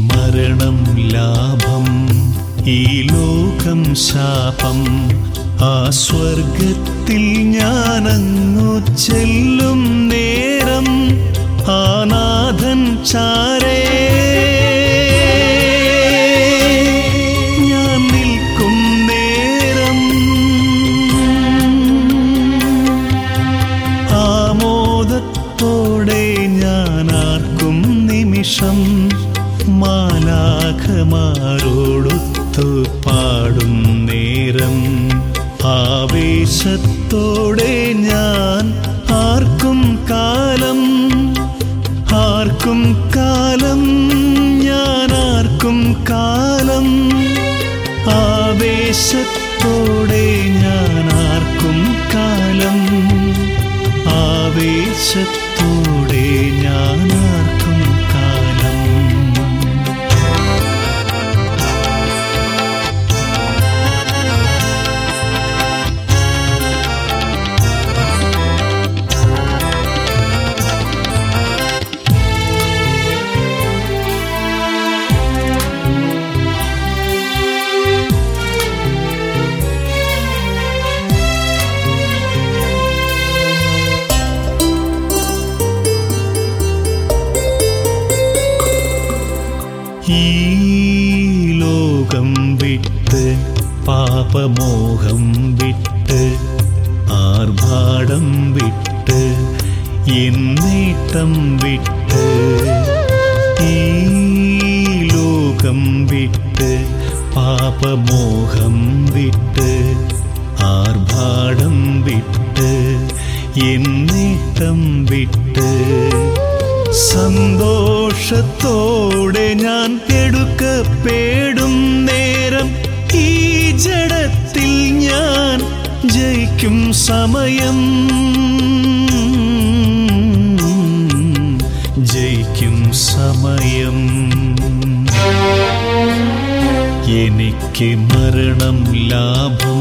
മരണം ലാഭം, ഈ ലോകം ശാപം. ആ സ്വർഗത്തിൽ ഞാനങ്ങു ചെല്ലും നേരം, ആ നാഥൻ ചാരേ ഞാൻ നിൽക്കും നേരം, ആമോദത്തോടെ ഞാനാർക്കും നിമിഷം മാലാഖമാരോടൊത്തു പാടും നേരം. ആവേശത്തോടെ ഞാൻ ആർക്കും കാലം, ആർക്കും കാലം, ഞാനാർക്കും കാലം. ആവേശത്തോടെ ഞാനാർക്കും കാലം, ആവേശത്തോടെ ഞാനാർക്കും കാലം. ഈ ലോകം വിട്ട്, പാപമോഹം വിട്ട്, ആർഭാടം വിട്ട്, എന്നേട്ടം വിട്ട്, ഈ ലോകം വിട്ട്, പാപമോഹം വിട്ട്, ആർഭാടം വിട്ട്, എന്നേട്ടം വിട്ട്, സന്തോഷത്തോടെ ഞാൻ എടുക്കപ്പെടും നേരം, ഈ ജഡത്തിൽ ഞാൻ ജയിക്കും സമയം, ജയിക്കും സമയം. എനിക്ക് മരണം ലാഭം,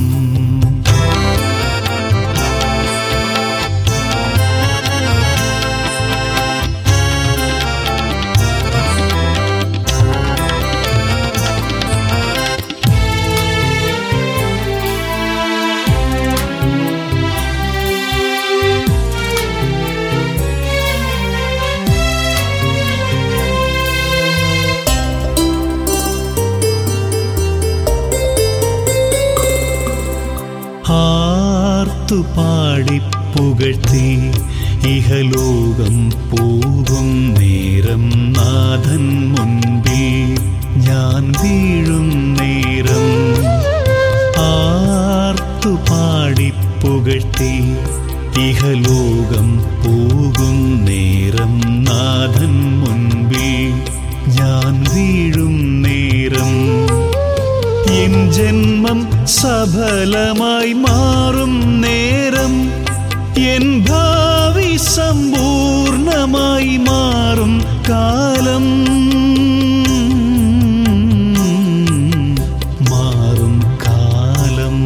ആർത്തുപാടി പുകഴ്ത്തി ഇഹലോകം പോകും നേരം, നാഥൻ മുൻപിൽ ഞാൻ വീഴും നേരം. ആർത്തുപാടി പുകഴ്ത്തി ഇഹലോകം പോകും നേരം, നാഥൻ മുൻപിൽ ഞാൻ വീഴും നേരം. എൻ ജന്മം സഫലമായി മാറും നേരം, എൻ ഭാവി സമ്പൂർണമായി മാറും കാലം, മാറും കാലം.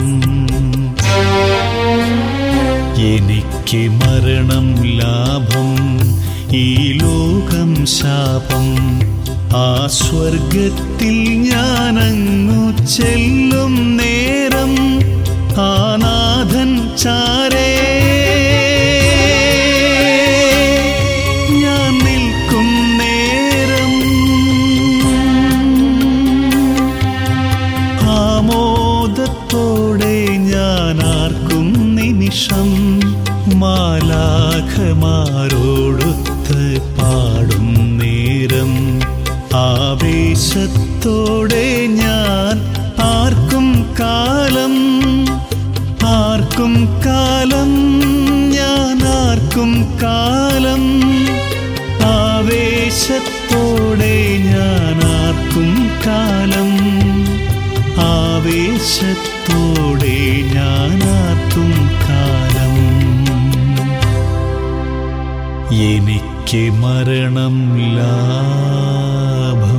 എനിക്ക് മരണം ലാഭം, ഈ ലോകം ശാപം. ആ സ്വർഗത്തിൽ ഞാനങ്ങു ചെല്ലും നേരം, ആ നാഥൻ ചാരേ ഞാൻ നിൽക്കും നേരം, ആമോദത്തോടെ ഞാനാർക്കും നിമിഷം മാലാഖമാരോടൊത്ത് പാടും നേരം. ആവേശത്തോടെ ഞാൻ ആർക്കും കാലം, ആർക്കും കാലം, ഞാനാർക്കും കാലം. ആവേശത്തോടെ ഞാനാർക്കും കാലം, ആവേശത്തോടെ ഞാനാർക്കും കാലം. എനിക്ക് മരണം ലാഭം.